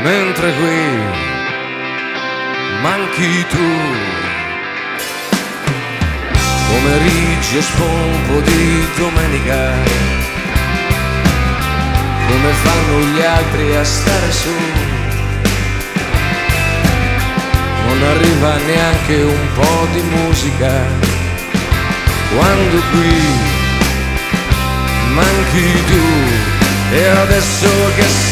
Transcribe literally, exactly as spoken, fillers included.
mentre qui manchi tu. Pomeriggio spompo di domenica, come fanno gli altri a stare su. Non arriva neanche un po' di musica, quando qui manchi tu. E adesso che